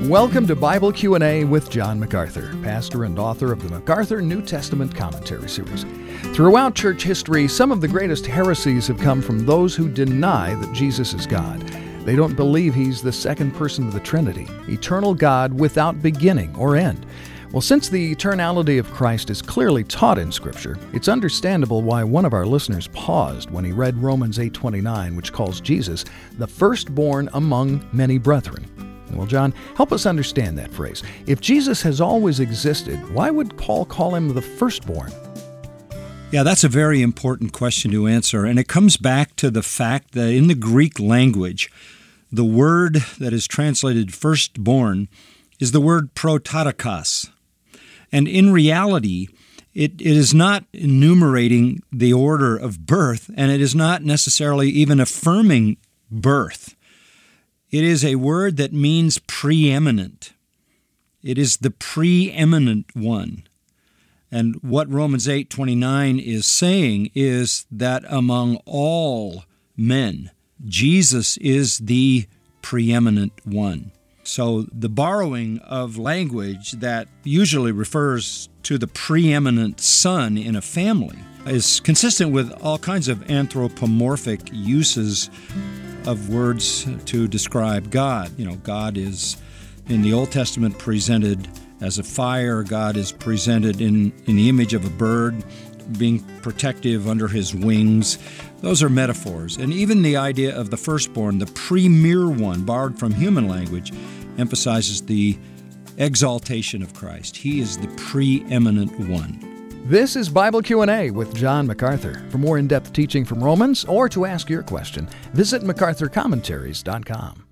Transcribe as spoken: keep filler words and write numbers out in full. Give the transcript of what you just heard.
Welcome to Bible Q and A with John MacArthur, pastor and author of the MacArthur New Testament Commentary Series. Throughout church history, some of the greatest heresies have come from those who deny that Jesus is God. They don't believe he's the second person of the Trinity, eternal God without beginning or end. Well, since the eternality of Christ is clearly taught in Scripture, it's understandable why one of our listeners paused when he read Romans eight twenty-nine, which calls Jesus the firstborn among many brethren. Well, John, help us understand that phrase. If Jesus has always existed, why would Paul call him the firstborn? Yeah, that's a very important question to answer, and it comes back to the fact that in the Greek language, the word that is translated firstborn is the word prototokos. And in reality, it, it is not enumerating the order of birth, and it is not necessarily even affirming birth. It is a word that means preeminent. It is the preeminent one. And what Romans eight twenty-nine is saying is that among all men, Jesus is the preeminent one. So the borrowing of language that usually refers to the preeminent son in a family is consistent with all kinds of anthropomorphic uses of words to describe God. You know, God is in the Old Testament presented as a fire. God is presented in, in the image of a bird, being protective under his wings. Those are metaphors. And even the idea of the firstborn, the premier one, borrowed from human language, emphasizes the exaltation of Christ. He is the preeminent one. This is Bible Q and A with John MacArthur. For more in-depth teaching from Romans or to ask your question, visit macarthur commentaries dot com.